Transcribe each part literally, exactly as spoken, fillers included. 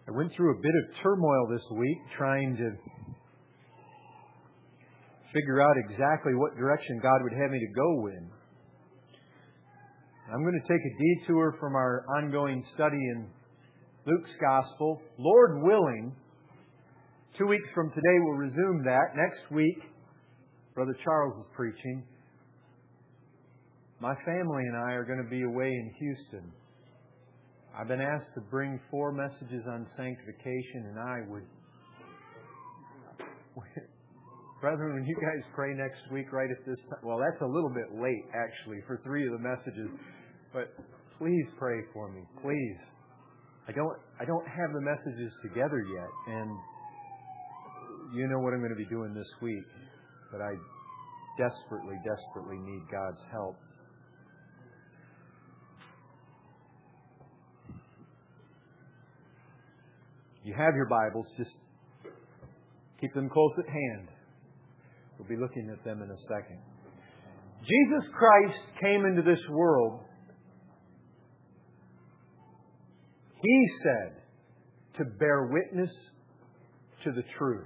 I went through a bit of turmoil this week trying to figure out exactly what direction God would have me to go in. I'm going to take a detour from our ongoing study in Luke's Gospel. Lord willing, two weeks from today we'll resume that. Next week, Brother Charles is preaching. My family and I are going to be away in Houston. I've been asked to bring four messages on sanctification, and I would... Brethren, when you guys pray next week right at this time... Well, that's a little bit late, actually, for three of the messages. But please pray for me. Please. I don't I don't have the messages together yet, and you know what I'm going to be doing this week. But I desperately, desperately need God's help. You have your Bibles, just keep them close at hand. We'll be looking at them in a second. Jesus Christ came into this world. He said to bear witness to the truth.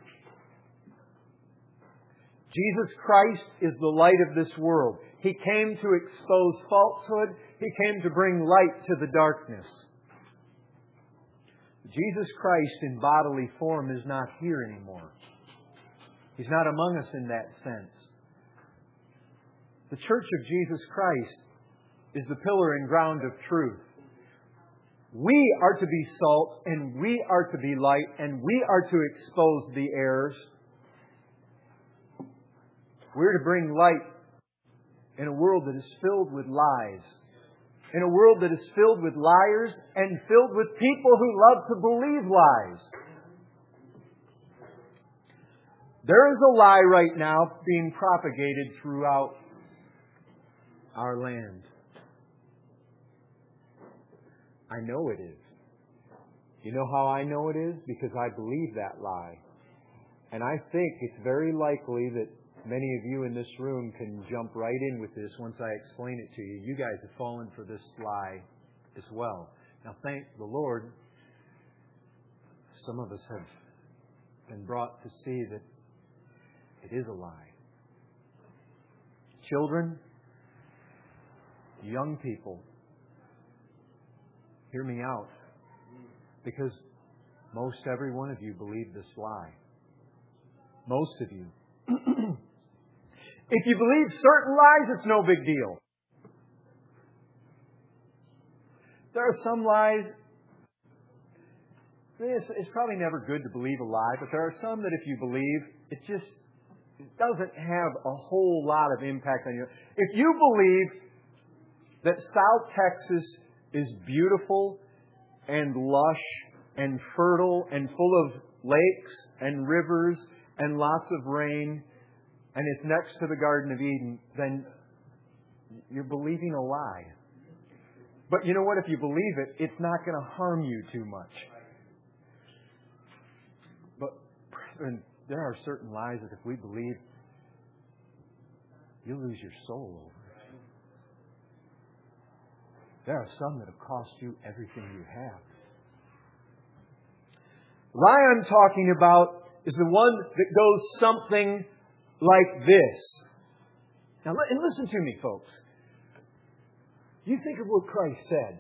Jesus Christ is the light of this world. He came to expose falsehood. He came to bring light to the darkness. Jesus Christ in bodily form is not here anymore. He's not among us in that sense. The Church of Jesus Christ is the pillar and ground of truth. We are to be salt, and we are to be light, and we are to expose the errors. We're to bring light in a world that is filled with lies. In a world that is filled with liars and filled with people who love to believe lies. There is a lie right now being propagated throughout our land. I know it is. You know how I know it is? Because I believe that lie. And I think it's very likely that many of you in this room can jump right in with this once I explain it to you. You guys have fallen for this lie as well. Now, thank the Lord, some of us have been brought to see that it is a lie. Children, young people, hear me out. Because most every one of you believe this lie. Most of you. If you believe certain lies, it's no big deal. There are some lies, it's, it's probably never good to believe a lie, but there are some that if you believe, it just it doesn't have a whole lot of impact on you. If you believe that South Texas is beautiful and lush and fertile and full of lakes and rivers and lots of rain, and it's next to the Garden of Eden, then you're believing a lie. But you know what? If you believe it, it's not going to harm you too much. But brethren, there are certain lies that if we believe, you'll lose your soul over it. There are some that have cost you everything you have. The lie I'm talking about is the one that goes something like this. Now, and listen to me, folks. You think of what Christ said.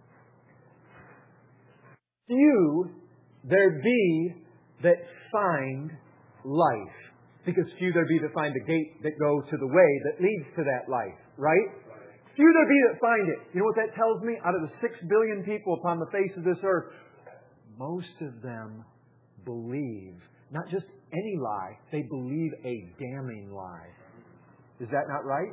Few there be that find life. Because few there be that find the gate that go to the way that leads to that life. Right? Few there be that find it. You know what that tells me? Out of the six billion people upon the face of this earth, most of them believe not just any lie, they believe a damning lie. Is that not right?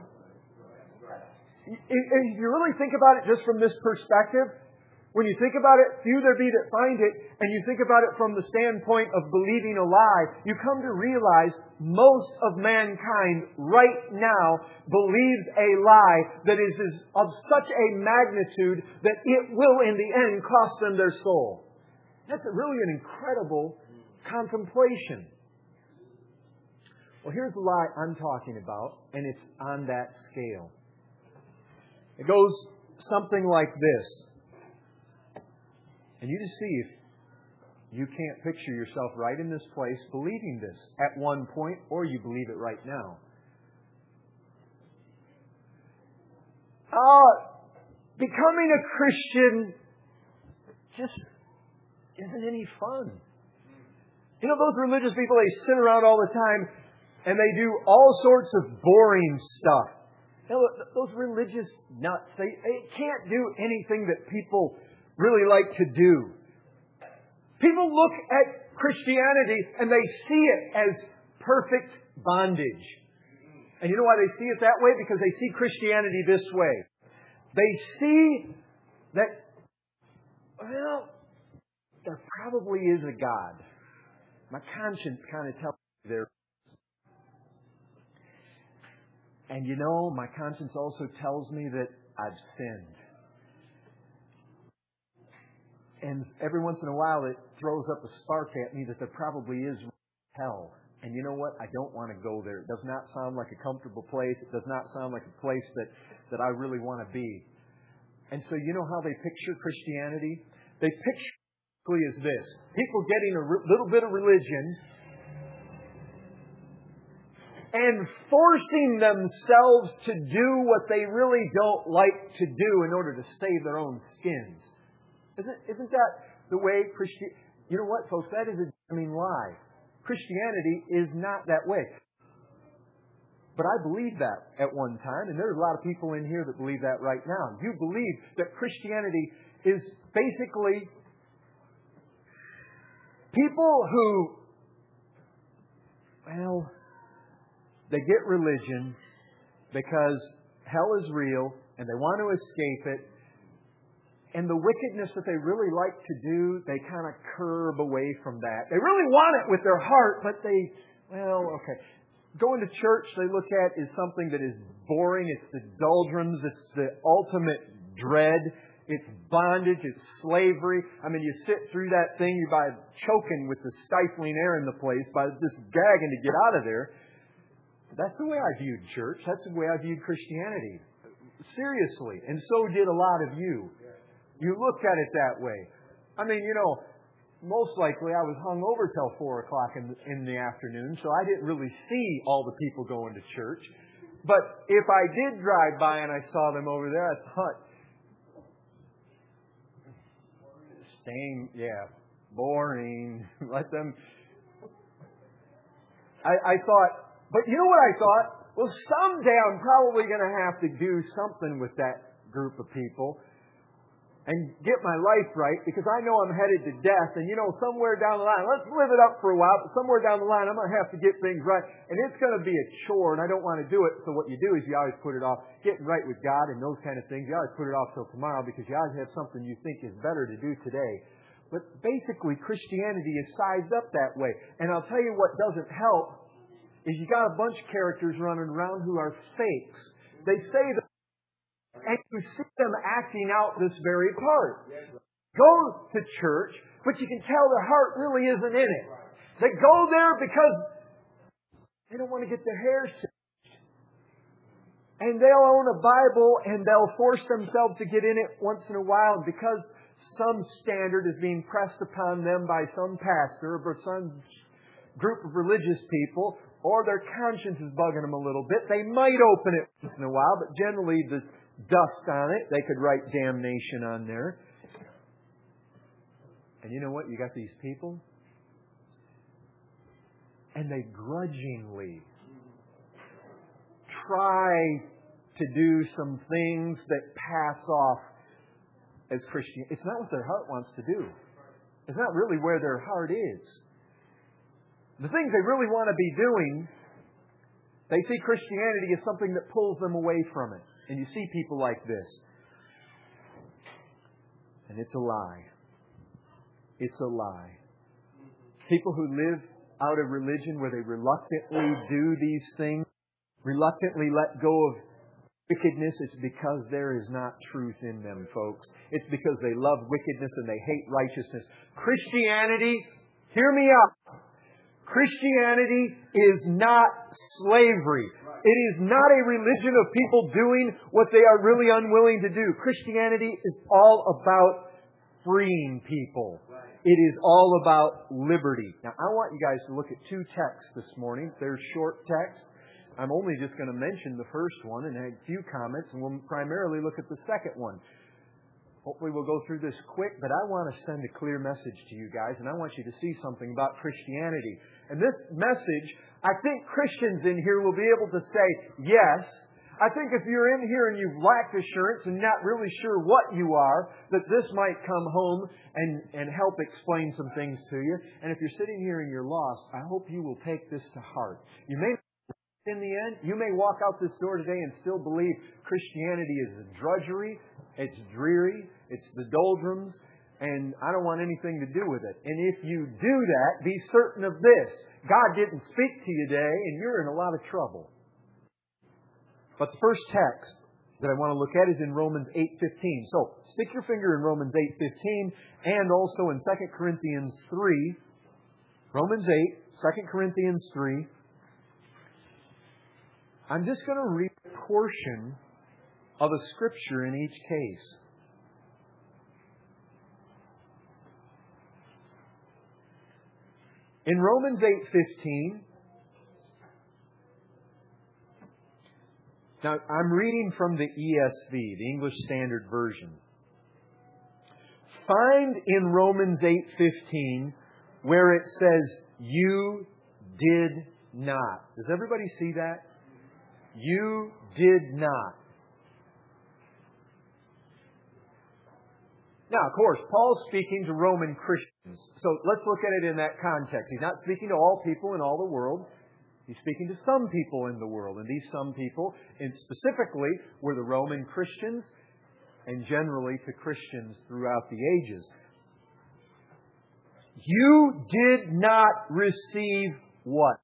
If you really think about it just from this perspective, when you think about it, few there be that find it, and you think about it from the standpoint of believing a lie, you come to realize most of mankind right now believes a lie that is of such a magnitude that it will in the end cost them their soul. That's really an incredible contemplation. Well, here's the lie I'm talking about, and it's on that scale. It goes something like this. And you just see if You can't picture yourself right in this place believing this at one point, or you believe it right now. Uh, becoming a Christian just isn't any fun. You know, those religious people, they sit around all the time and they do all sorts of boring stuff. You know, those religious nuts, they, they can't do anything that people really like to do. People look at Christianity and they see it as perfect bondage. And you know why they see it that way? Because they see Christianity this way. They see that, well, there probably is a God. My conscience kind of tells me there. And you know, my conscience also tells me that I've sinned. And every once in a while it throws up a spark at me that there probably is hell. And you know what? I don't want to go there. It does not sound like a comfortable place. It does not sound like a place that, that I really want to be. And so you know how they picture Christianity? They picture it as this. People getting a r- little bit of religion and forcing themselves to do what they really don't like to do in order to save their own skins. Isn't, isn't that the way Christianity... You know what, folks? That is a damning lie. Christianity is not that way. But I believed that at one time, and there's a lot of people in here that believe that right now. You believe that Christianity is basically people who, well, they get religion because hell is real and they want to escape it. And the wickedness that they really like to do, they kind of curb away from that. They really want it with their heart, but they, well, okay. Going to church, they look at is something that is boring. It's the doldrums. It's the ultimate dread. It's bondage. It's slavery. I mean, you sit through that thing, you're by choking with the stifling air in the place, by just gagging to get out of there. That's the way I viewed church. That's the way I viewed Christianity. Seriously. And so did a lot of you. You looked at it that way. I mean, you know, most likely I was hung over till four o'clock in the, in the afternoon, so I didn't really see all the people going to church. But if I did drive by and I saw them over there, I thought, staying, yeah, boring. Let them. I, I thought, but you know what I thought? Well, someday I'm probably going to have to do something with that group of people and get my life right, because I know I'm headed to death. And, you know, somewhere down the line, let's live it up for a while, but somewhere down the line, I'm going to have to get things right. And it's going to be a chore, and I don't want to do it. So what you do is you always put it off. Getting right with God and those kind of things, you always put it off till tomorrow, because you always have something you think is better to do today. But basically, Christianity is sized up that way. And I'll tell you what doesn't help is you got a bunch of characters running around who are fakes. They say that, and you see them acting out this very part. Go to church, but you can tell their heart really isn't in it. They go there because they don't want to get their hair singed. And they'll own a Bible and they'll force themselves to get in it once in a while. And because some standard is being pressed upon them by some pastor or some group of religious people, or their conscience is bugging them a little bit, they might open it once in a while, but generally the dust on it, they could write damnation on there. And you know what? You got these people, and they grudgingly try to do some things that pass off as Christian. It's not what their heart wants to do. It's not really where their heart is. The things they really want to be doing, they see Christianity as something that pulls them away from it. And you see people like this. And it's a lie. It's a lie. People who live out of religion where they reluctantly do these things, reluctantly let go of wickedness, it's because there is not truth in them, folks. It's because they love wickedness and they hate righteousness. Christianity, hear me out. Christianity is not slavery. It is not a religion of people doing what they are really unwilling to do. Christianity is all about freeing people. It is all about liberty. Now, I want you guys to look at two texts this morning. They're short texts. I'm only just going to mention the first one and add a few comments, and we'll primarily look at the second one. Hopefully we'll go through this quick, but I want to send a clear message to you guys, and I want you to see something about Christianity. And this message, I think Christians in here will be able to say, yes. I think if you're in here and you've lacked assurance and not really sure what you are, that this might come home and, and help explain some things to you. And if you're sitting here and you're lost, I hope you will take this to heart. You may, in the end, you may walk out this door today and still believe Christianity is a drudgery, it's dreary, it's the doldrums, and I don't want anything to do with it. And if you do that, be certain of this. God didn't speak to you today, and you're in a lot of trouble. But the first text that I want to look at is in Romans eight fifteen. So, stick your finger in Romans eight fifteen and also in Second Corinthians three. Romans eight, Second Corinthians three. I'm just going to read a portion of a scripture in each case. In Romans eight fifteen, now, I'm reading from the E S V, the English Standard Version. Find in Romans eight fifteen where it says, "You did not." Does everybody see that? You did not. Now, of course, Paul's speaking to Roman Christians. So let's look at it in that context. He's not speaking to all people in all the world. He's speaking to some people in the world, and these some people, and specifically, were the Roman Christians, and generally to Christians throughout the ages. You did not receive what?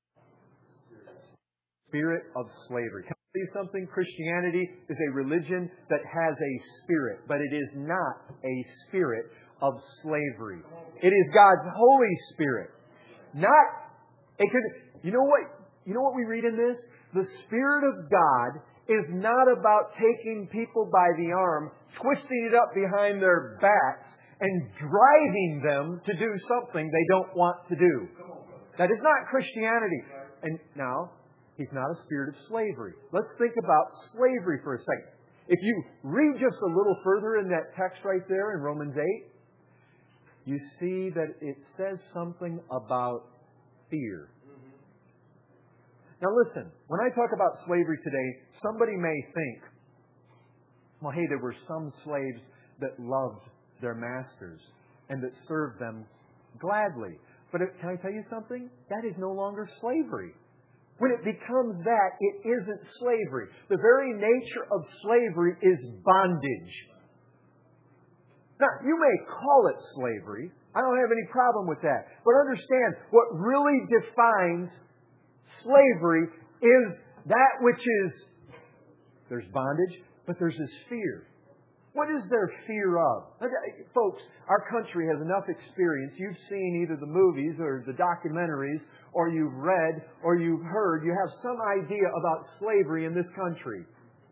Spirit of slavery. Can I tell you something? Christianity is a religion that has a spirit, but it is not a spirit of slavery. It is God's Holy Spirit. Not, it could, you know what? You know what we read in this? The Spirit of God is not about taking people by the arm, twisting it up behind their backs, and driving them to do something they don't want to do. That is not Christianity. And now, He's not a spirit of slavery. Let's think about slavery for a second. If you read just a little further in that text right there in Romans eight, you see that it says something about fear. Now listen, when I talk about slavery today, somebody may think, well, hey, there were some slaves that loved their masters and that served them gladly. But can I tell you something? That is no longer slavery. When it becomes that, it isn't slavery. The very nature of slavery is bondage. Now, you may call it slavery. I don't have any problem with that. But understand, what really defines slavery is that which is, there's bondage, but there's this fear. What is there fear of? Folks, our country has enough experience. You've seen either the movies or the documentaries, or you've read, or you've heard. You have some idea about slavery in this country.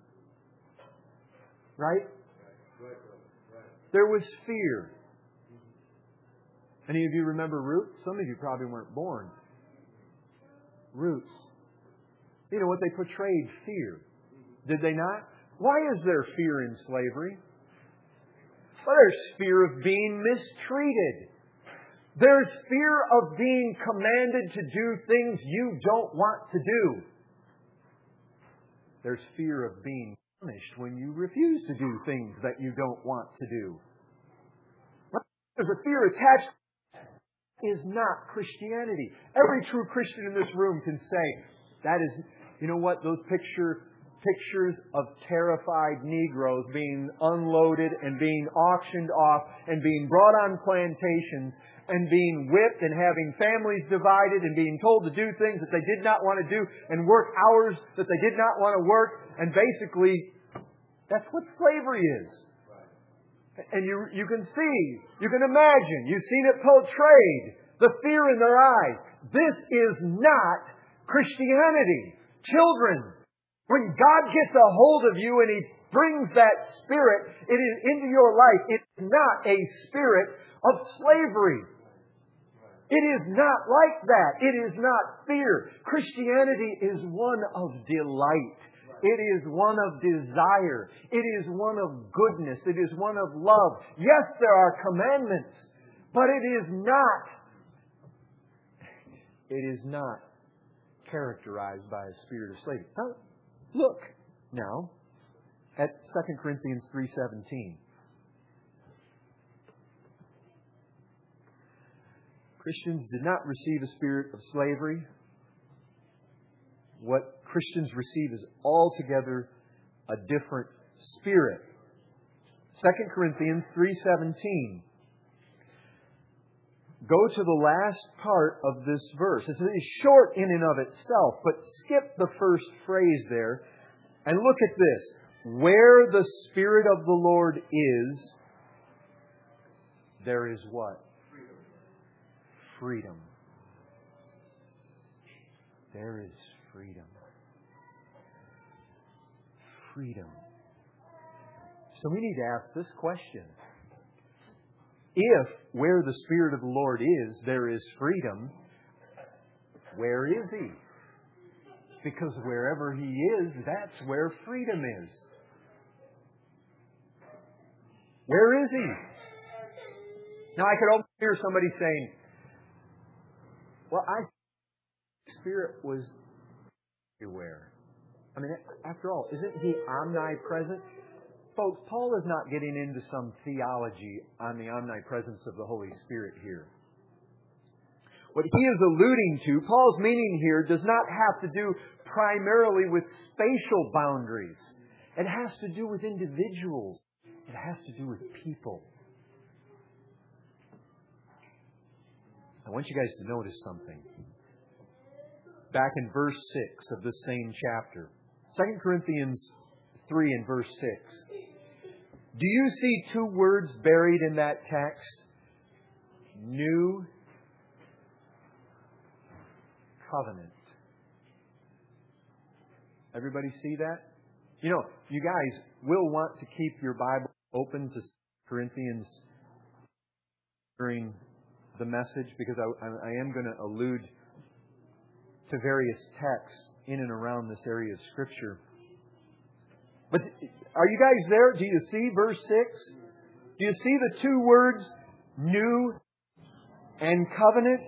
Right? There was fear. Any of you remember Roots? Some of you probably weren't born. Roots. You know what? They portrayed fear. Did they not? Why is there fear in slavery? Well, there's fear of being mistreated. There's fear of being commanded to do things you don't want to do. There's fear of being punished when you refuse to do things that you don't want to do. There's a fear attached. Is not Christianity. Every true Christian in this room can say, that is, you know what, those picture, pictures of terrified Negroes being unloaded and being auctioned off and being brought on plantations and being whipped and having families divided and being told to do things that they did not want to do and work hours that they did not want to work. And basically, that's what slavery is. And you you can see, you can imagine, you've seen it portrayed, the fear in their eyes. This is not Christianity. Children, when God gets a hold of you and He brings that spirit it is into your life. It's not a spirit of slavery. It is not like that. It is not fear. Christianity is one of delight. It is one of desire. It is one of goodness. It is one of love. Yes, there are commandments, but it is not, it is not characterized by a spirit of slavery. Now, look now at Second Corinthians three seventeen. Christians did not receive a spirit of slavery. What Christians receive is altogether a different spirit. Second Corinthians three seventeen. Go to the last part of this verse. It's short in and of itself, but skip the first phrase there and look at this. Where the Spirit of the Lord is, there is what? Freedom. There is freedom. Freedom. So we need to ask this question. If where the Spirit of the Lord is, there is freedom, where is He? Because wherever He is, that's where freedom is. Where is He? Now I could almost hear somebody saying, well, I the Spirit was everywhere. I mean, after all, isn't He omnipresent? Folks, Paul is not getting into some theology on the omnipresence of the Holy Spirit here. What he is alluding to, Paul's meaning here, does not have to do primarily with spatial boundaries. It has to do with individuals. It has to do with people. I want you guys to notice something. Back in verse six of this same chapter. Second Corinthians three and verse six. Do you see two words buried in that text? New covenant. Everybody see that? You know, you guys will want to keep your Bible open to Corinthians during the message, because I, I am going to allude to various texts in and around this area of Scripture. But are you guys there? Do you see verse six? Do you see the two words, new and covenant?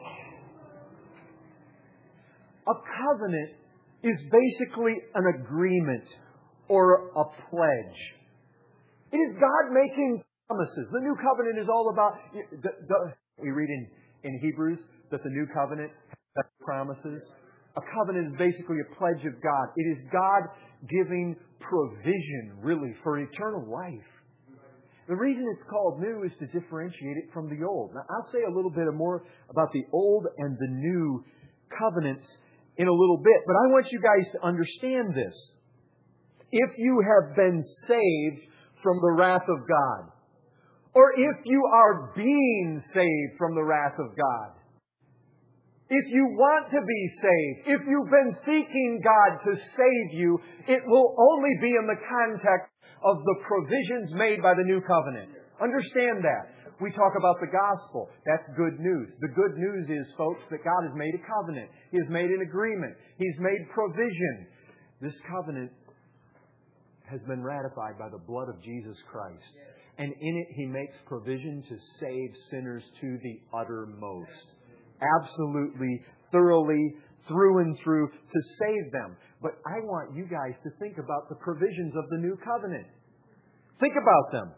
A covenant is basically an agreement or a pledge. It is God making promises. The new covenant is all about... The, the, we read in, in Hebrews that the new covenant has promises. A covenant is basically a pledge of God. It is God giving provision, really, for eternal life. The reason it's called new is to differentiate it from the old. Now, I'll say a little bit more about the old and the new covenants in a little bit, but I want you guys to understand this. If you have been saved from the wrath of God, or if you are being saved from the wrath of God, if you want to be saved, if you've been seeking God to save you, it will only be in the context of the provisions made by the new covenant. Understand that. We talk about the gospel. That's good news. The good news is, folks, that God has made a covenant. He has made an agreement. He's made provision. This covenant has been ratified by the blood of Jesus Christ. And in it, He makes provision to save sinners to the uttermost. Absolutely, thoroughly, through and through, to save them. But I want you guys to think about the provisions of the new covenant. Think about them.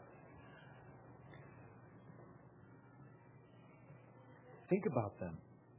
Think about them.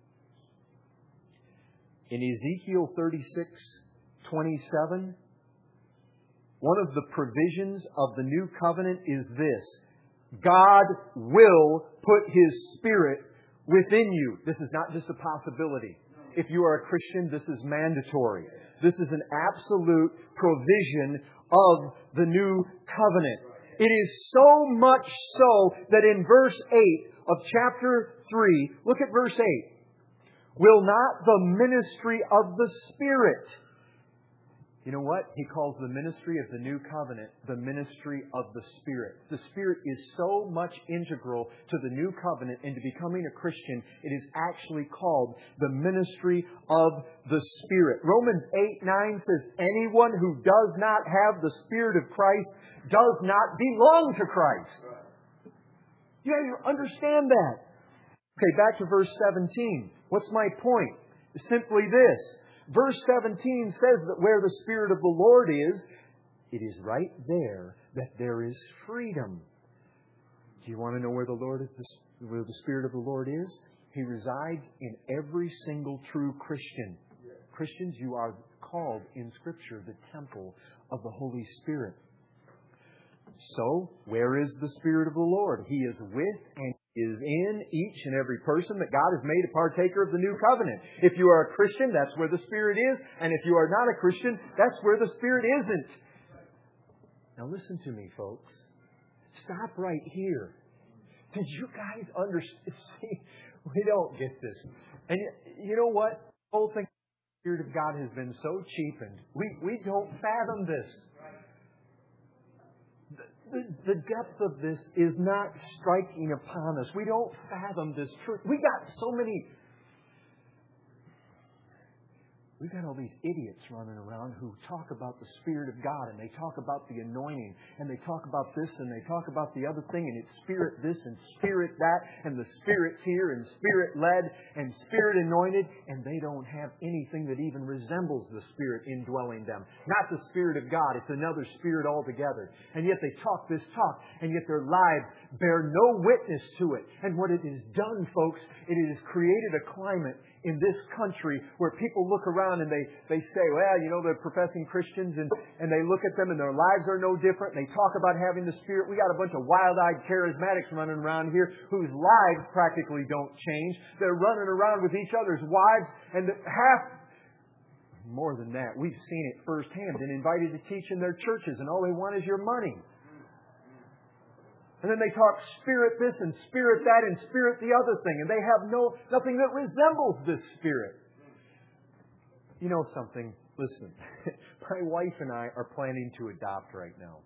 In Ezekiel thirty-six twenty-seven, one of the provisions of the new covenant is this: God will put His Spirit within you. This is not just a possibility. If you are a Christian, this is mandatory. This is an absolute provision of the new covenant. It is so much so that in verse eight of chapter three, look at verse eight. Will not the ministry of the Spirit You know what? He calls the ministry of the New Covenant the ministry of the Spirit. The Spirit is so much integral to the New Covenant and to becoming a Christian, it is actually called the ministry of the Spirit. Romans eight nine says, anyone who does not have the Spirit of Christ does not belong to Christ. You have to understand that. Okay, back to verse seventeen. What's my point? It's simply this. Verse seventeen says that where the Spirit of the Lord is, it is right there that there is freedom. Do you want to know where the Lord is, where the Spirit of the Lord is? He resides in every single true Christian. Christians, you are called in Scripture the temple of the Holy Spirit. So, where is the Spirit of the Lord? He is with and is in each and every person that God has made a partaker of the New Covenant. If you are a Christian, that's where the Spirit is. And if you are not a Christian, that's where the Spirit isn't. Now listen to me, folks. Stop right here. Did you guys understand? See, we don't get this. And you know what? The whole thing, the Spirit of God has been so cheapened. We, we don't fathom this. The, the depth of this is not striking upon us. We don't fathom this truth. We got so many... We've got all these idiots running around who talk about the Spirit of God, and they talk about the anointing, and they talk about this, and they talk about the other thing, and it's Spirit this, and Spirit that, and the Spirit's here, and Spirit-led, and Spirit-anointed, and they don't have anything that even resembles the Spirit indwelling them. Not the Spirit of God. It's another Spirit altogether. And yet they talk this talk, and yet their lives bear no witness to it. And what it has done, folks, it has created a climate in this country where people look around and they, they say, well, you know, they're professing Christians, and, and they look at them and their lives are no different. And they talk about having the Spirit. We got a bunch of wild-eyed charismatics running around here whose lives practically don't change. They're running around with each other's wives, and half, more than that, we've seen it firsthand, been invited to teach in their churches, and all they want is your money. And then they talk Spirit this and Spirit that and Spirit the other thing. And they have no nothing that resembles this Spirit. You know something? Listen, my wife and I are planning to adopt right now.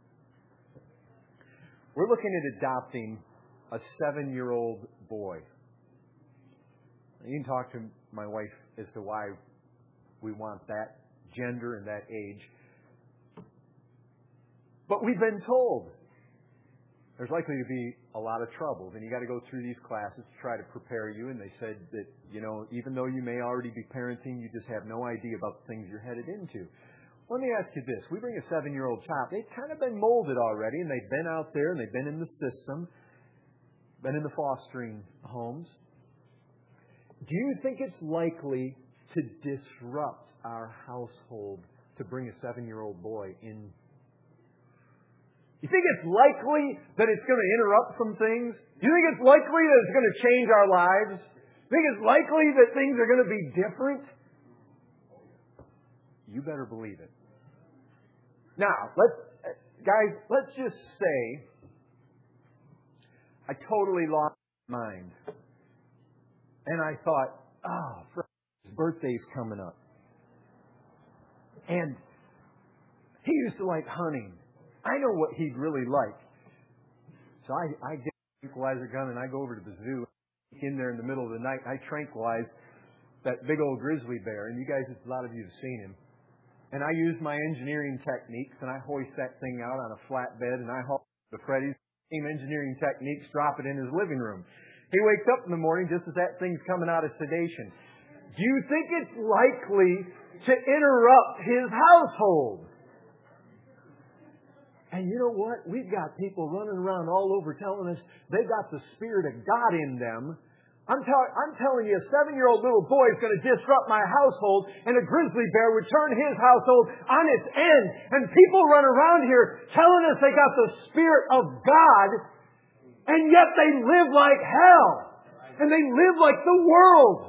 We're looking at adopting a seven-year-old boy. You can talk to my wife as to why we want that gender and that age. But we've been told there's likely to be a lot of troubles, and you got to go through these classes to try to prepare you. And they said that, you know, even though you may already be parenting, you just have no idea about the things you're headed into. Let me ask you this. We bring a seven-year-old child. They've kind of been molded already, and they've been out there, and they've been in the system, been in the fostering homes. Do you think it's likely to disrupt our household to bring a seven-year-old boy in? You think it's likely that it's going to interrupt some things? Do you think it's likely that it's going to change our lives? Do you think it's likely that things are going to be different? You better believe it. Now, let's, guys, let's just say I totally lost my mind. And I thought, oh, his birthday's coming up. And he used to like hunting. I know what he'd really like. So I, I get a tranquilizer gun and I go over to the zoo, in there in the middle of the night, and I tranquilize that big old grizzly bear. And you guys, a lot of you have seen him. And I use my engineering techniques, and I hoist that thing out on a flatbed, and I haul the Freddy's same engineering techniques, drop it in his living room. He wakes up in the morning just as that thing's coming out of sedation. Do you think it's likely to interrupt his household? And you know what? We've got people running around all over telling us they've got the Spirit of God in them. I'm, tell- I'm telling you, a seven-year-old little boy is going to disrupt my household, and a grizzly bear would turn his household on its end. And people run around here telling us they got the Spirit of God, and yet they live like hell. And they live like the world.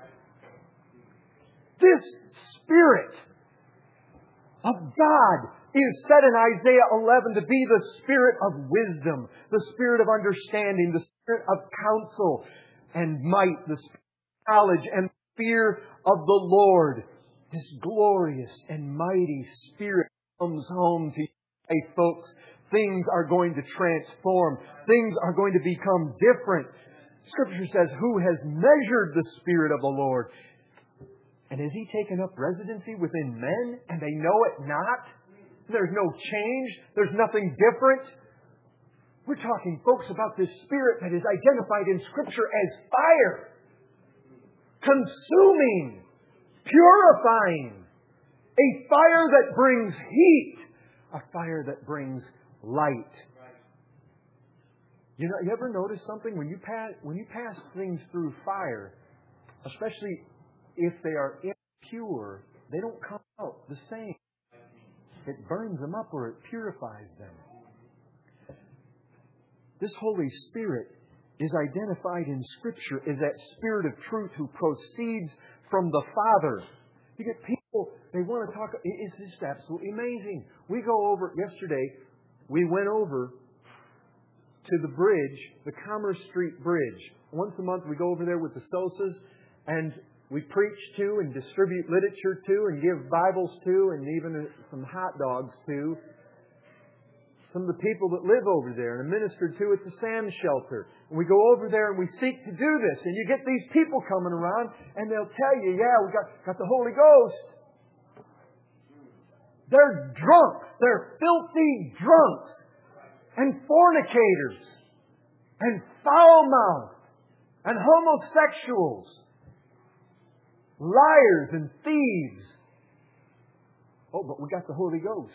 This Spirit of God is said in Isaiah eleven to be the Spirit of wisdom, the Spirit of understanding, the Spirit of counsel and might, the Spirit of knowledge and fear of the Lord. His glorious and mighty Spirit comes home to you. Hey, folks, things are going to transform. Things are going to become different. Scripture says, who has measured the Spirit of the Lord? And has He taken up residency within men, and they know it not? There's no change. There's nothing different. We're talking, folks, about this Spirit that is identified in Scripture as fire. Consuming. Purifying. A fire that brings heat. A fire that brings light. You know, you ever notice something? When you pass, when you pass things through fire, especially if they are impure, they don't come out the same. It burns them up or it purifies them. This Holy Spirit is identified in Scripture as that Spirit of truth who proceeds from the Father. You get people, they want to talk, it's just absolutely amazing. We go over, yesterday, we went over to the bridge, the Commerce Street Bridge. Once a month we go over there with the Sosas and we preach to and distribute literature to and give Bibles to and even some hot dogs to some of the people that live over there and minister to at the Sam Shelter. And we go over there and we seek to do this. And you get these people coming around and they'll tell you, yeah, we got, got the Holy Ghost. They're drunks. They're filthy drunks. And fornicators. And foul-mouthed. And homosexuals. Liars and thieves. Oh, but we got the Holy Ghost.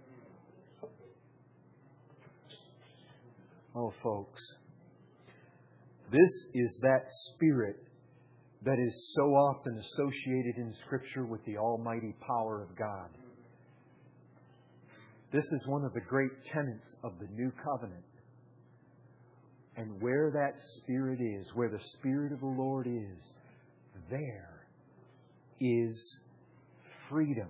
Oh, folks, this is that Spirit that is so often associated in Scripture with the almighty power of God. This is one of the great tenets of the New Covenant. And where that Spirit is, where the Spirit of the Lord is, there is freedom.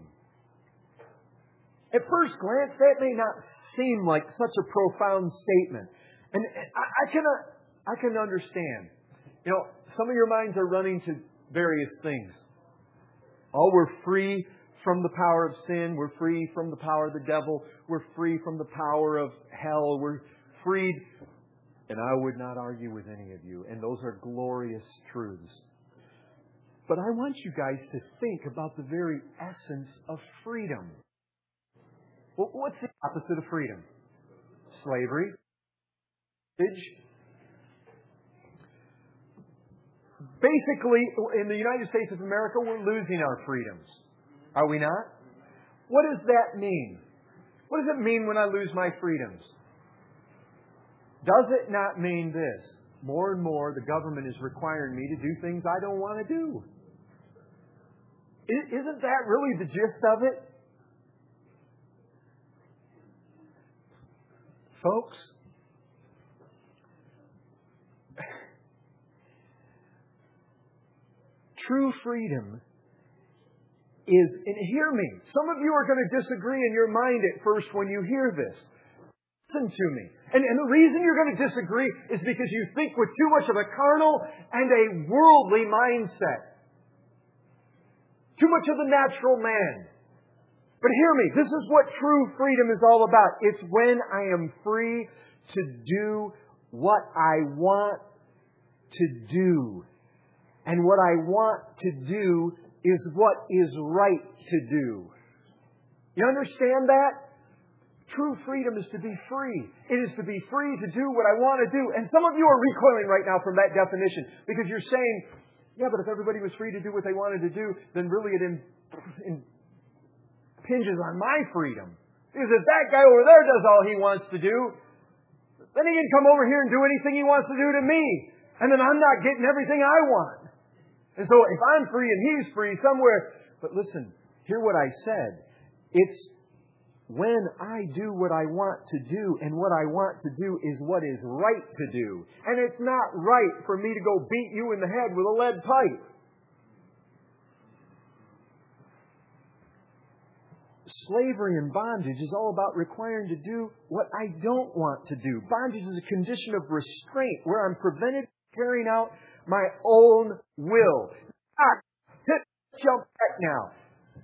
At first glance, that may not seem like such a profound statement. And I, I can I can understand. You know, some of your minds are running to various things. Oh, we're free from the power of sin. We're free from the power of the devil. We're free from the power of hell. We're freed. And I would not argue with any of you. And those are glorious truths. But I want you guys to think about the very essence of freedom. Well, what's the opposite of freedom? Slavery. Basically, in the United States of America, we're losing our freedoms. Are we not? What does that mean? What does it mean when I lose my freedoms? Does it not mean this? More and more, the government is requiring me to do things I don't want to do. Isn't that really the gist of it? Folks, true freedom is, and hear me, some of you are going to disagree in your mind at first when you hear this. Listen to me. And, and the reason you're going to disagree is because you think with too much of a carnal and a worldly mindset. Too much of the natural man. But hear me, this is what true freedom is all about. It's when I am free to do what I want to do. And what I want to do is what is right to do. You understand that? True freedom is to be free. It is to be free to do what I want to do. And some of you are recoiling right now from that definition because you're saying, yeah, but if everybody was free to do what they wanted to do, then really it impinges on my freedom. Because if that guy over there does all he wants to do, then he can come over here and do anything he wants to do to me. And then I'm not getting everything I want. And so if I'm free and he's free somewhere... But listen, hear what I said. It's when I do what I want to do, and what I want to do is what is right to do. And it's not right for me to go beat you in the head with a lead pipe. Slavery and bondage is all about requiring to do what I don't want to do. Bondage is a condition of restraint where I'm prevented from carrying out my own will. Ah, jump back now.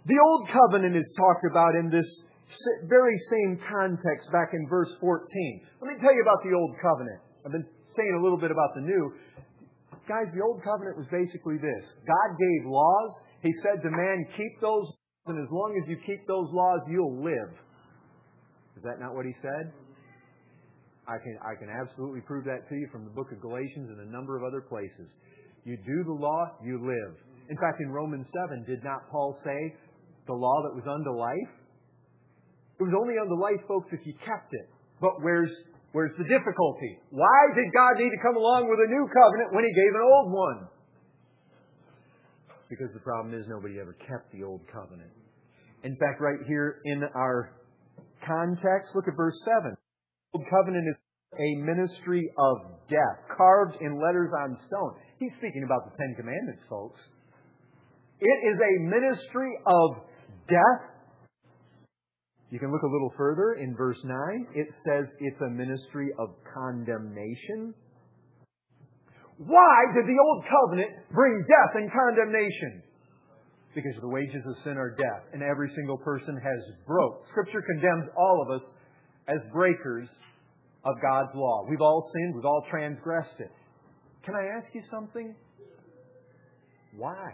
The Old Covenant is talked about in this very same context back in verse fourteen. Let me tell you about the Old Covenant. I've been saying a little bit about the New. Guys, the Old Covenant was basically this. God gave laws. He said to man, keep those laws, and as long as you keep those laws, you'll live. Is that not what He said? I can, I can absolutely prove that to you from the book of Galatians and a number of other places. You do the law, you live. In fact, in Romans seven, did not Paul say the law that was unto life? It was only unto life, folks, if you kept it. But where's Where's the difficulty? Why did God need to come along with a new covenant when He gave an old one? Because the problem is nobody ever kept the old covenant. In fact, right here in our context, look at verse seven. The old covenant is a ministry of death, carved in letters on stone. He's speaking about the Ten Commandments, folks. It is a ministry of death. You can look a little further in verse nine. It says it's a ministry of condemnation. Why did the Old Covenant bring death and condemnation? Because the wages of sin are death, and every single person has broke. Scripture condemns all of us as breakers of God's law. We've all sinned. We've all transgressed it. Can I ask you something? Why?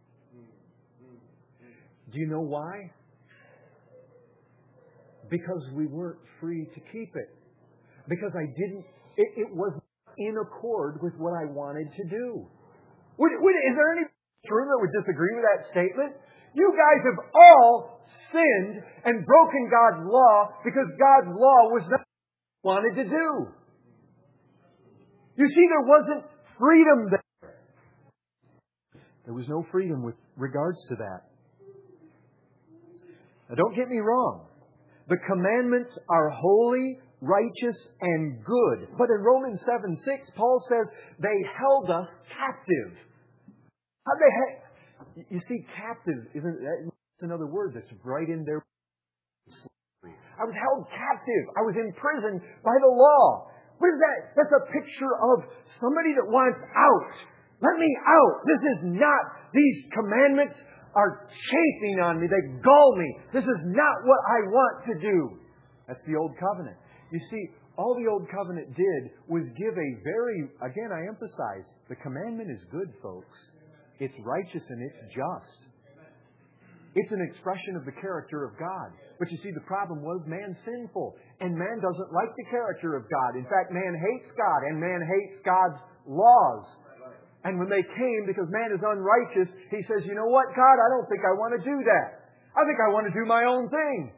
Do you know why? Because we weren't free to keep it. Because I didn't, it, it was in accord with what I wanted to do. Would, would, is there any room that would disagree with that statement? You guys have all sinned and broken God's law because God's law was not what you wanted to do. You see, there wasn't freedom there. There was no freedom with regards to that. Now, don't get me wrong. The commandments are holy, righteous, and good. But in Romans seven six, Paul says they held us captive. How they ha- you see, captive isn't that's another word that's right in there. I was held captive. I was imprisoned by the law. What is that? That's a picture of somebody that wants out. Let me out. This is not these commandments. Are chafing on me. They gall me. This is not what I want to do. That's the Old Covenant. You see, all the Old Covenant did was give a very, again, I emphasize, the commandment is good, folks. It's righteous and it's just. It's an expression of the character of God. But you see, the problem was man's sinful. And man doesn't like the character of God. In fact, man hates God and man hates God's laws. And when they came, because man is unrighteous, he says, you know what, God, I don't think I want to do that. I think I want to do my own thing.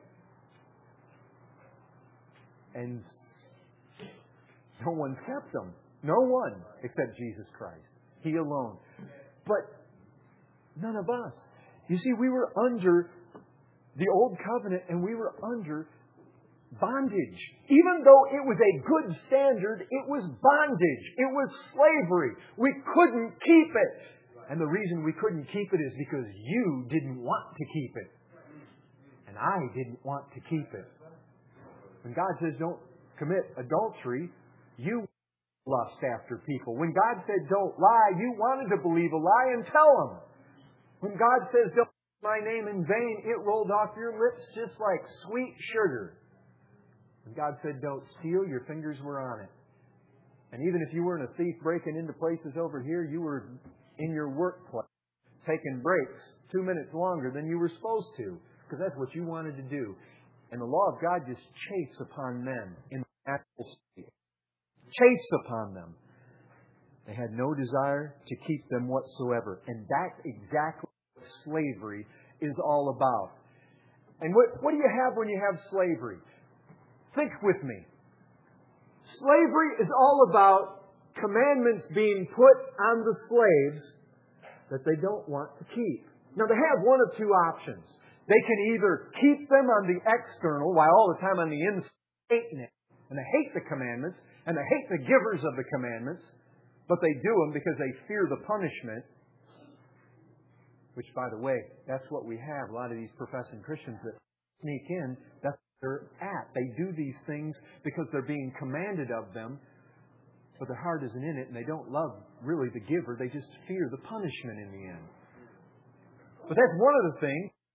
And no one's kept them. No one except Jesus Christ. He alone. But none of us. You see, we were under the Old Covenant and we were under bondage. Even though it was a good standard, it was bondage. It was slavery. We couldn't keep it. And the reason we couldn't keep it is because you didn't want to keep it. And I didn't want to keep it. When God says don't commit adultery, you lust after people. When God said don't lie, you wanted to believe a lie and tell them. When God says don't use my name in vain, it rolled off your lips just like sweet sugar. When God said, don't steal, your fingers were on it. And even if you weren't a thief breaking into places over here, you were in your workplace, taking breaks two minutes longer than you were supposed to, because that's what you wanted to do. And the law of God just chafes upon men in the natural state. Chafes upon them. They had no desire to keep them whatsoever. And that's exactly what slavery is all about. And what, what do you have when you have slavery? Think with me. Slavery is all about commandments being put on the slaves that they don't want to keep. Now, they have one of two options. They can either keep them on the external, while all the time on the inside, hating it. And they hate the commandments, and they hate the givers of the commandments, but they do them because they fear the punishment. Which, by the way, that's what we have. A lot of these professing Christians that sneak in, that's they're at. They do these things because they're being commanded of them, but their heart isn't in it, and they don't love really the giver. They just fear the punishment in the end. But that's one of the things.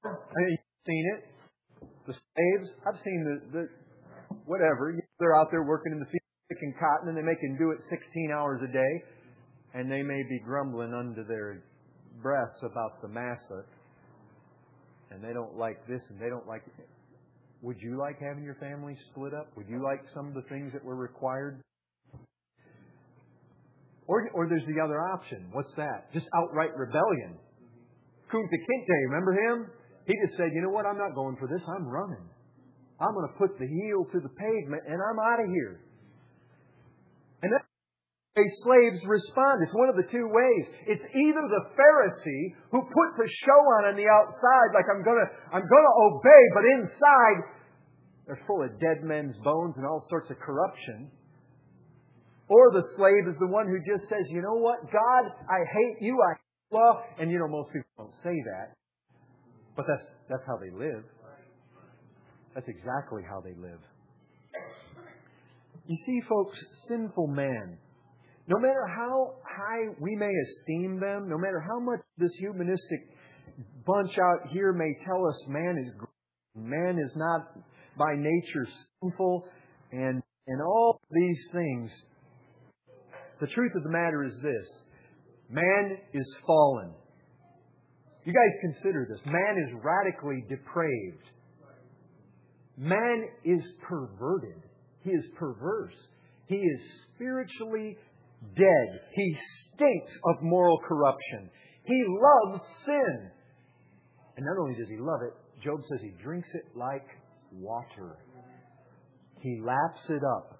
I mean, you've seen it. The slaves, I've seen the, the whatever. They're out there working in the field, picking cotton, and they make them do it sixteen hours a day. And they may be grumbling under their breaths about the massa. And they don't like this and they don't like it. Would you like having your family split up? Would you like some of the things that were required? Or, or there's the other option. What's that? Just outright rebellion. Kunta Kinte, remember him? He just said, you know what? I'm not going for this. I'm running. I'm going to put the heel to the pavement and I'm out of here. And that's the way slaves respond. It's one of the two ways. It's either the Pharisee who puts a show on on the outside, like I'm going to, I'm going to obey, but inside they're full of dead men's bones and all sorts of corruption. Or the slave is the one who just says, you know what, God, I hate you, I hate law. And you know, most people don't say that. But that's that's how they live. That's exactly how they live. You see, folks, sinful man, no matter how high we may esteem them, no matter how much this humanistic bunch out here may tell us man is great, man is not by nature sinful, and, and all these things, the truth of the matter is this. Man is fallen. You guys consider this. Man is radically depraved. Man is perverted. He is perverse. He is spiritually dead. He stinks of moral corruption. He loves sin. And not only does he love it, Job says he drinks it like water. He laps it up.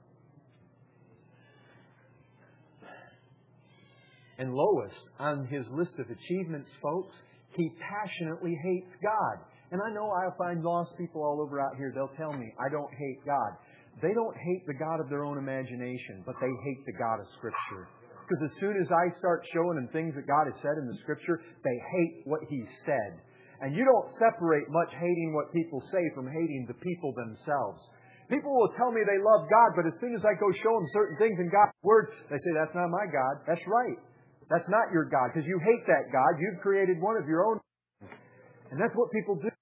And lowest on his list of achievements, folks, he passionately hates God. And I know I'll find lost people all over out here. They'll tell me, I don't hate God. They don't hate the God of their own imagination, but they hate the God of Scripture. Because as soon as I start showing them things that God has said in the Scripture, they hate what He said. And you don't separate much hating what people say from hating the people themselves. People will tell me they love God, but as soon as I go show them certain things in God's Word, they say, that's not my God. That's right. That's not your God, because you hate that God. You've created one of your own. And that's what people do.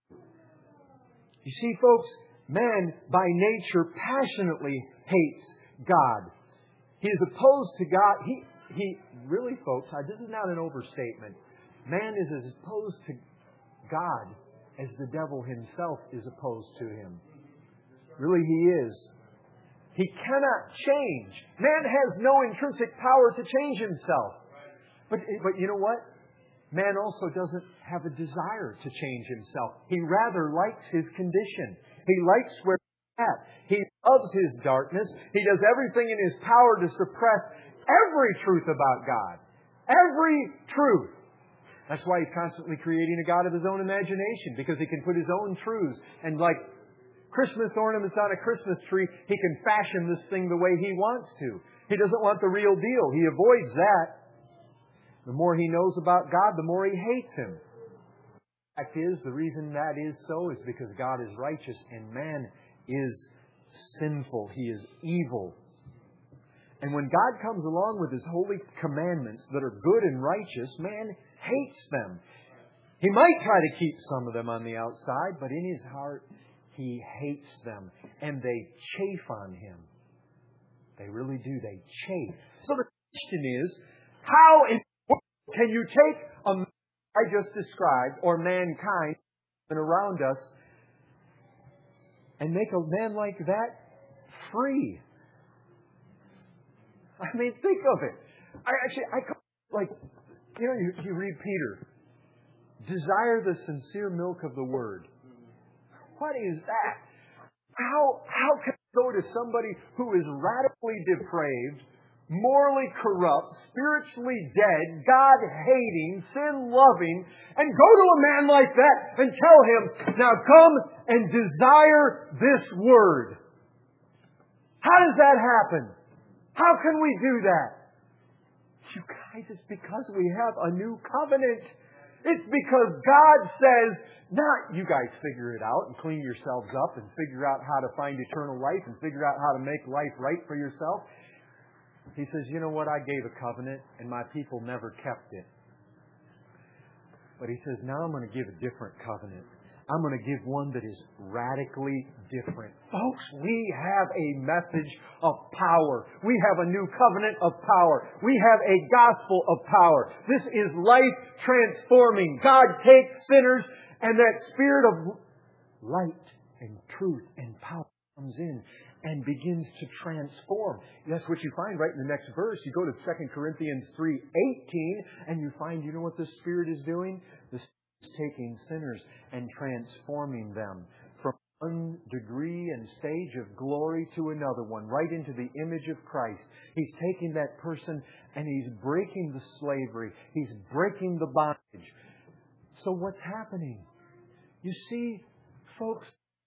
You see, folks, man by nature passionately hates God. He is opposed to God. He, he really, folks, this is not an overstatement. Man is as opposed to God as the devil himself is opposed to him. Really, he is. He cannot change. Man has no intrinsic power to change himself. But, but you know what? Man also doesn't have a desire to change himself. He rather likes his condition. He likes where he's at. He loves his darkness. He does everything in his power to suppress every truth about God. Every truth. That's why he's constantly creating a God of his own imagination, because he can put his own truths. And like Christmas ornaments on a Christmas tree, he can fashion this thing the way he wants to. He doesn't want the real deal. He avoids that. The more he knows about God, the more he hates Him. The fact is, the reason that is so is because God is righteous and man is sinful. He is evil. And when God comes along with His holy commandments that are good and righteous, man hates them. He might try to keep some of them on the outside, but in his heart, he hates them. And they chafe on him. They really do. They chafe. So the question is, how in can you take a man I just described, or mankind, and around us, and make a man like that free? I mean, think of it. I actually, I like, you know, you, you read Peter. Desire the sincere milk of the Word. What is that? How how can I go to somebody who is radically depraved, morally corrupt, spiritually dead, God-hating, sin-loving, and go to a man like that and tell him, now come and desire this Word? How does that happen? How can we do that? You guys, it's because we have a new covenant. It's because God says, not you guys figure it out and clean yourselves up and figure out how to find eternal life and figure out how to make life right for yourself. He says, you know what? I gave a covenant and my people never kept it. But He says, now I'm going to give a different covenant. I'm going to give one that is radically different. Folks, we have a message of power. We have a new covenant of power. We have a gospel of power. This is life transforming. God takes sinners, and that spirit of light and truth and power comes in and begins to transform. That's what you find right in the next verse. You go to Second Corinthians three eighteen, and you find, you know what the Spirit is doing? The Spirit is taking sinners and transforming them from one degree and stage of glory to another one, right into the image of Christ. He's taking that person and He's breaking the slavery. He's breaking the bondage. So what's happening? You see, folks,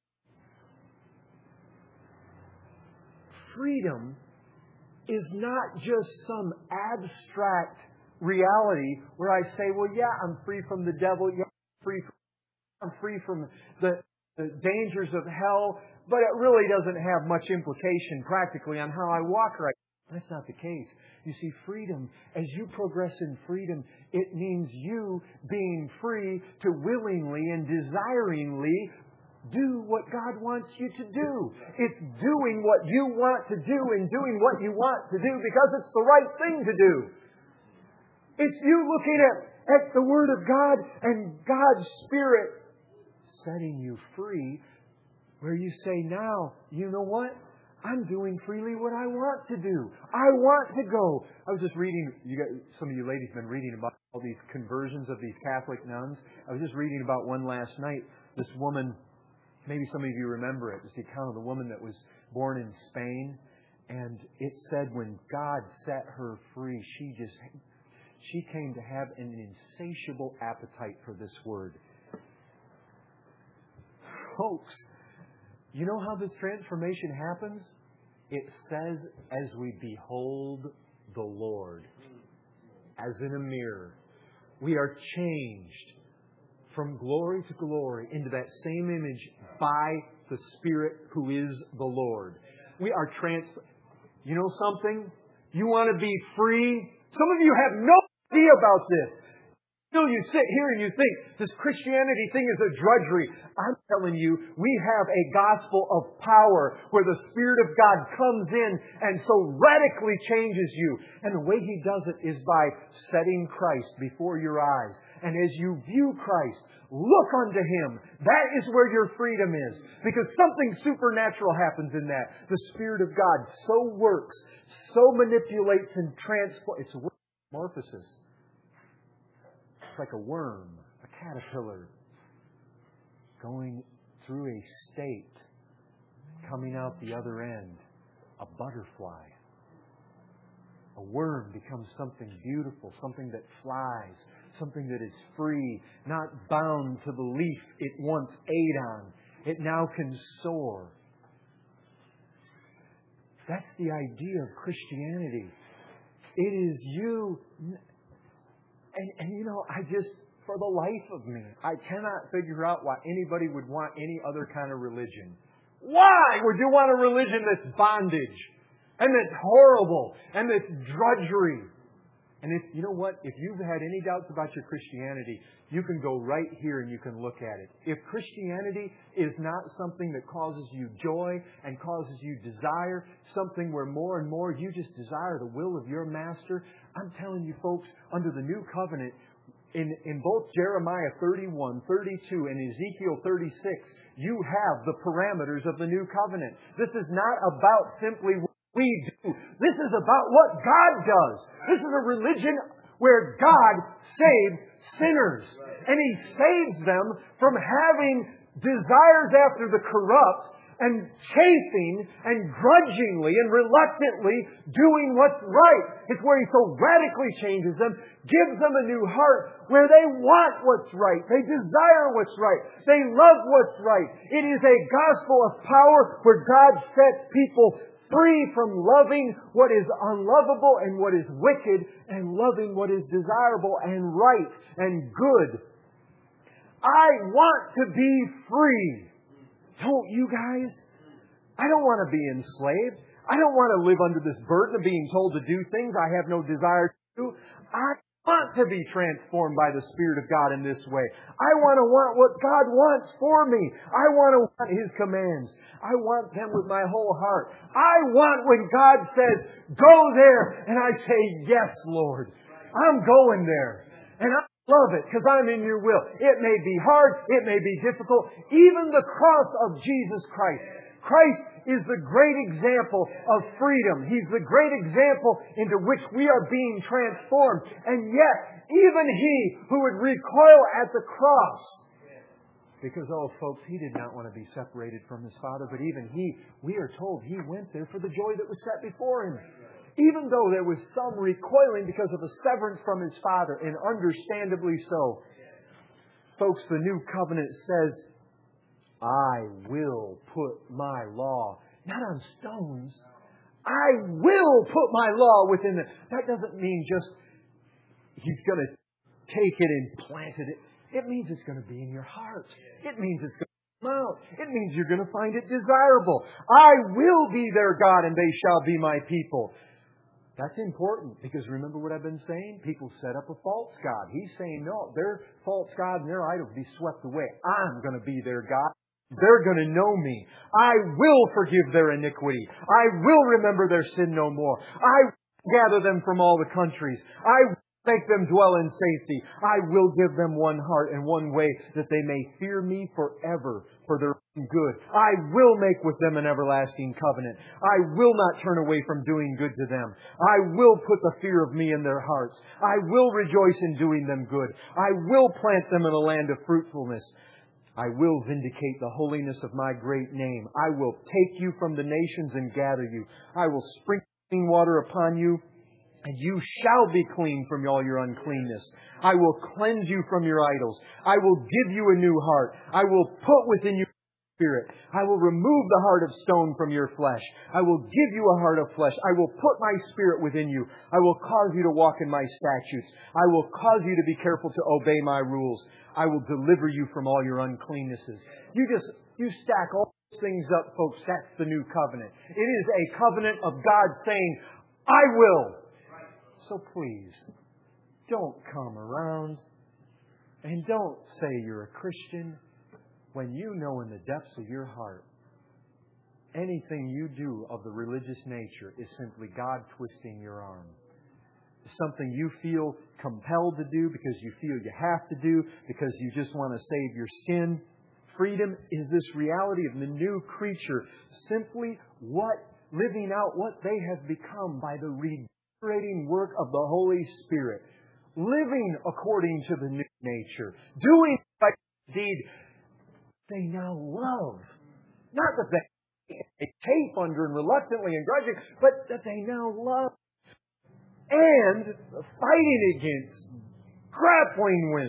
freedom is not just some abstract reality where I say, well, yeah, I'm free from the devil. Yeah, I'm free from, I'm free from the, the dangers of hell. But it really doesn't have much implication practically on how I walk right now. That's not the case. You see, freedom, as you progress in freedom, it means you being free to willingly and desiringly do what God wants you to do. It's doing what you want to do and doing what you want to do because it's the right thing to do. It's you looking at, at the Word of God and God's Spirit setting you free where you say, now, you know what? I'm doing freely what I want to do. I want to go. I was just reading, you got, some of you ladies have been reading about all these conversions of these Catholic nuns. I was just reading about one last night. This woman, maybe some of you remember it. It's the account of the woman that was born in Spain. And it said when God set her free, she just, she came to have an insatiable appetite for this Word. Folks, you know how this transformation happens? It says as we behold the Lord, as in a mirror. We are changed from glory to glory into that same image by the Spirit who is the Lord. We are transformed. You know something? You want to be free? Some of you have no idea about this. Still, you sit here and you think this Christianity thing is a drudgery. I'm telling you, we have a gospel of power where the Spirit of God comes in and so radically changes you. And the way He does it is by setting Christ before your eyes. And as you view Christ, look unto Him. That is where your freedom is. Because something supernatural happens in that. The Spirit of God so works, so manipulates and transforms. It's metamorphosis. It's like a worm, a caterpillar, going through a state, coming out the other end, a butterfly. A worm becomes something beautiful, something that flies, something that is free, not bound to the leaf it once ate on. It now can soar. That's the idea of Christianity. It is you. And, and you know, I just, for the life of me, I cannot figure out why anybody would want any other kind of religion. Why would you want a religion that's bondage? And that's horrible? And that's drudgery? And if, you know what? If you've had any doubts about your Christianity, you can go right here and you can look at it. If Christianity is not something that causes you joy and causes you desire, something where more and more you just desire the will of your Master, I'm telling you folks, under the new covenant, in, in both Jeremiah thirty-one, thirty-two, and Ezekiel thirty-six, you have the parameters of the new covenant. This is not about simply what we do. This is about what God does. This is a religion where God saves sinners. And He saves them from having desires after the corrupt and chasing and grudgingly and reluctantly doing what's right. It's where He so radically changes them, gives them a new heart where they want what's right. They desire what's right. They love what's right. It is a gospel of power where God sets people free from loving what is unlovable and what is wicked and loving what is desirable and right and good. I want to be free. Don't you guys? I don't want to be enslaved. I don't want to live under this burden of being told to do things I have no desire to do. I want to be transformed by the Spirit of God in this way. I want to want what God wants for me. I want to want His commands. I want them with my whole heart. I want when God says, go there, and I say, yes, Lord. I'm going there. And I love it because I'm in your will. It may be hard. It may be difficult. Even the cross of Jesus Christ. Christ is the great example of freedom. He's the great example into which we are being transformed. And yet, even He who would recoil at the cross, because, oh, folks, He did not want to be separated from His Father, but even He, we are told He went there for the joy that was set before Him. Even though there was some recoiling because of the severance from His Father, and understandably so. Folks, the new covenant says, I will put my law, not on stones. I will put my law within them. That doesn't mean just He's going to take it and plant it. It means it's going to be in your heart. It means it's going to come out. It means you're going to find it desirable. I will be their God and they shall be my people. That's important because remember what I've been saying? People set up a false God. He's saying, no, their false God and their idol be swept away. I'm going to be their God. They're going to know me. I will forgive their iniquity. I will remember their sin no more. I will gather them from all the countries. I will make them dwell in safety. I will give them one heart and one way that they may fear me forever for their own good. I will make with them an everlasting covenant. I will not turn away from doing good to them. I will put the fear of me in their hearts. I will rejoice in doing them good. I will plant them in a land of fruitfulness. I will vindicate the holiness of my great name. I will take you from the nations and gather you. I will sprinkle clean water upon you, and you shall be clean from all your uncleanness. I will cleanse you from your idols. I will give you a new heart. I will put within you Spirit. I will remove the heart of stone from your flesh. I will give you a heart of flesh. I will put my Spirit within you. I will cause you to walk in my statutes. I will cause you to be careful to obey my rules. I will deliver you from all your uncleannesses. You just, you stack all those things up, folks. That's the new covenant. It is a covenant of God saying, I will. So please, don't come around and don't say you're a Christian when you know in the depths of your heart anything you do of the religious nature is simply God twisting your arm. Something you feel compelled to do because you feel you have to do, because you just want to save your skin. Freedom is this reality of the new creature, simply what living out what they have become by the regenerating work of the Holy Spirit. Living according to the new nature. Doing by deed they now love. Not that they, they chafe under and reluctantly and grudging, but that they now love. And fighting against, grappling with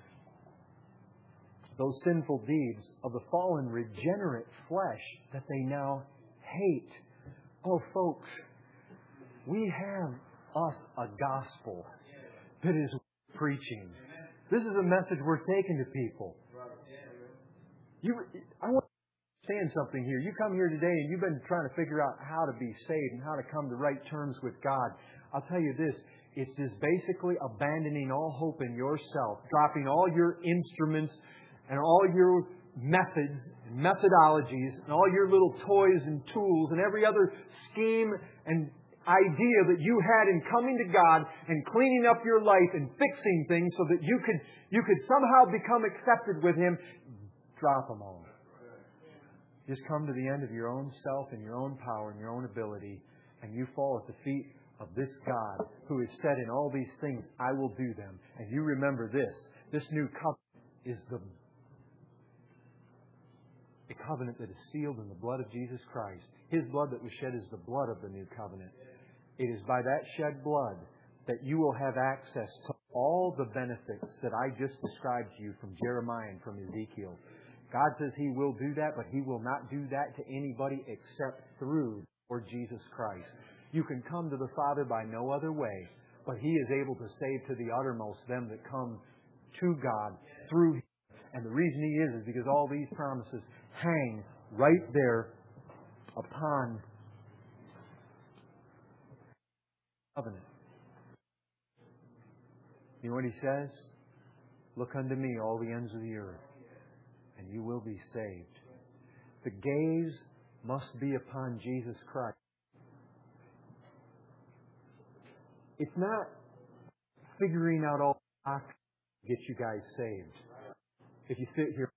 those sinful deeds of the fallen regenerate flesh that they now hate. Oh, folks, we have us a gospel that is preaching. This is a message we're taking to people. You, I want to understand something here. You come here today and you've been trying to figure out how to be saved and how to come to right terms with God. I'll tell you this. It's just basically abandoning all hope in yourself, dropping all your instruments and all your methods and methodologies and all your little toys and tools and every other scheme and idea that you had in coming to God and cleaning up your life and fixing things so that you could you could somehow become accepted with Him. Drop them all. Just come to the end of your own self and your own power and your own ability, and you fall at the feet of this God who has said in all these things, I will do them. And you remember this. This new covenant is the, the covenant that is sealed in the blood of Jesus Christ. His blood that was shed is the blood of the new covenant. It is by that shed blood that you will have access to all the benefits that I just described to you from Jeremiah and from Ezekiel. God says He will do that, but He will not do that to anybody except through Lord Jesus Christ. You can come to the Father by no other way, but He is able to save to the uttermost them that come to God through Him. And the reason He is is because all these promises hang right there upon covenant. You know what He says? Look unto me, all the ends of the earth, and you will be saved. The gaze must be upon Jesus Christ. It's not figuring out all the doctrines to get you guys saved. If you sit here,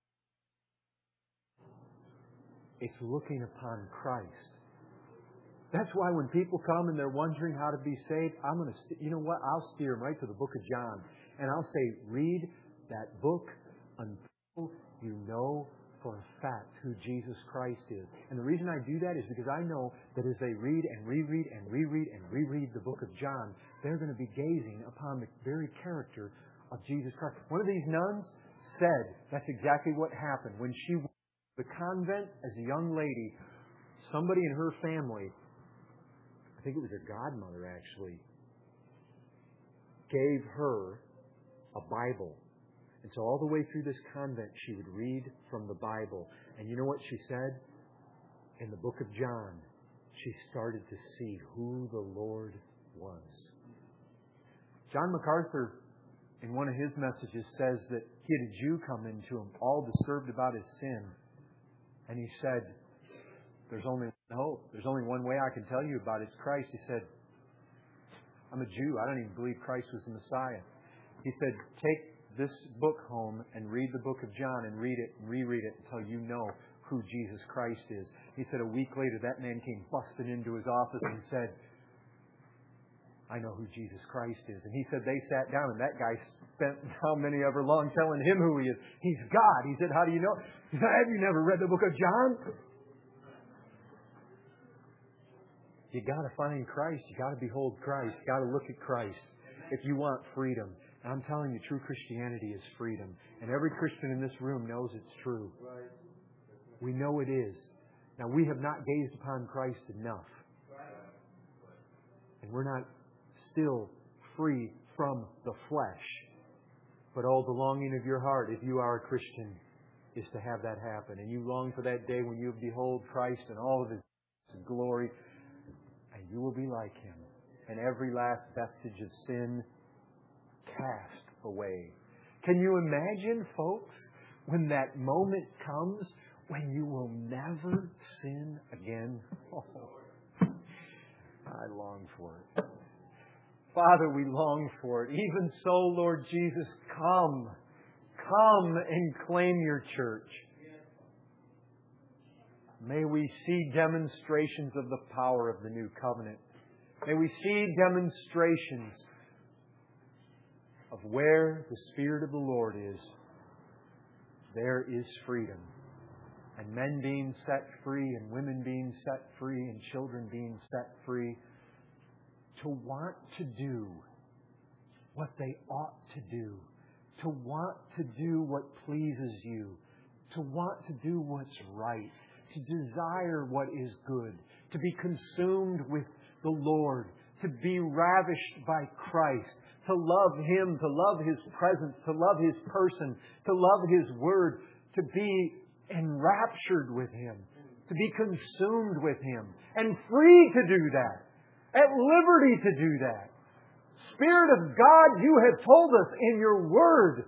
it's looking upon Christ. That's why when people come and they're wondering how to be saved, I'm going to, you know what? I'll steer them right to the book of John. And I'll say, read that book until you know for a fact who Jesus Christ is. And the reason I do that is because I know that as they read and reread and reread and reread the book of John, they're going to be gazing upon the very character of Jesus Christ. One of these nuns said that's exactly what happened. When she went to the convent as a young lady, somebody in her family, I think it was her godmother actually, gave her a Bible. And so all the way through this convent, she would read from the Bible. And you know what she said? In the book of John, she started to see who the Lord was. John MacArthur, in one of his messages, says that he had a Jew come into him, all disturbed about his sin. And he said, there's only one hope. There's only one way I can tell you about it. It's Christ. He said, I'm a Jew. I don't even believe Christ was the Messiah. He said, take this book home and read the book of John and read it and reread it until you know who Jesus Christ is. He said a week later that man came busting into his office and said, I know who Jesus Christ is. And he said they sat down and that guy spent how many ever long telling him who he is. He's God. He said, how do you know? He said, have you never read the book of John? You got to find Christ. You got to behold Christ. You got to look at Christ if you want freedom. And I'm telling you, true Christianity is freedom. And every Christian in this room knows it's true. We know it is. Now, we have not gazed upon Christ enough. And we're not still free from the flesh. But all the longing of your heart, if you are a Christian, is to have that happen. And you long for that day when you behold Christ and all of His glory. And you will be like Him. And every last vestige of sin cast away. Can you imagine, folks, when that moment comes when you will never sin again? Oh, I long for it. Father, we long for it. Even so, Lord Jesus, come. Come and claim your church. May we see demonstrations of the power of the new covenant. May we see demonstrations of where the Spirit of the Lord is, there is freedom. And men being set free, and women being set free, and children being set free to want to do what they ought to do, to want to do what pleases you, to want to do what's right, to desire what is good, to be consumed with the Lord, to be ravished by Christ, to love Him, to love His presence, to love His person, to love His Word, to be enraptured with Him, to be consumed with Him, and free to do that, at liberty to do that. Spirit of God, you have told us in your Word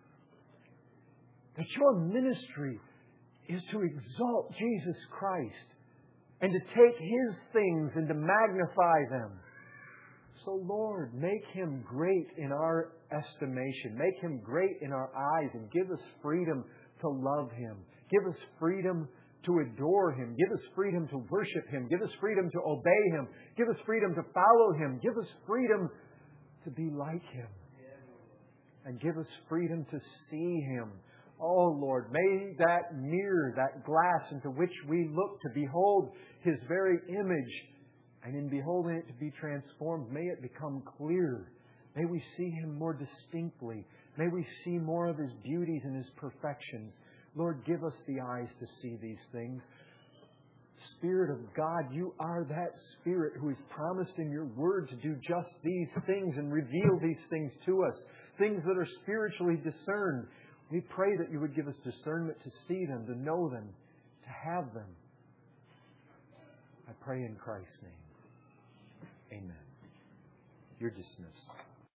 that your ministry is to exalt Jesus Christ and to take His things and to magnify them. So, Lord, make Him great in our estimation. Make Him great in our eyes and give us freedom to love Him. Give us freedom to adore Him. Give us freedom to worship Him. Give us freedom to obey Him. Give us freedom to follow Him. Give us freedom to be like Him. And give us freedom to see Him. Oh, Lord, may that mirror, that glass into which we look to behold His very image, and in beholding it to be transformed, may it become clear. May we see Him more distinctly. May we see more of His beauties and His perfections. Lord, give us the eyes to see these things. Spirit of God, you are that Spirit who is promised in your Word to do just these things and reveal these things to us, things that are spiritually discerned. We pray that you would give us discernment to see them, to know them, to have them. I pray in Christ's name. Amen. You're dismissed.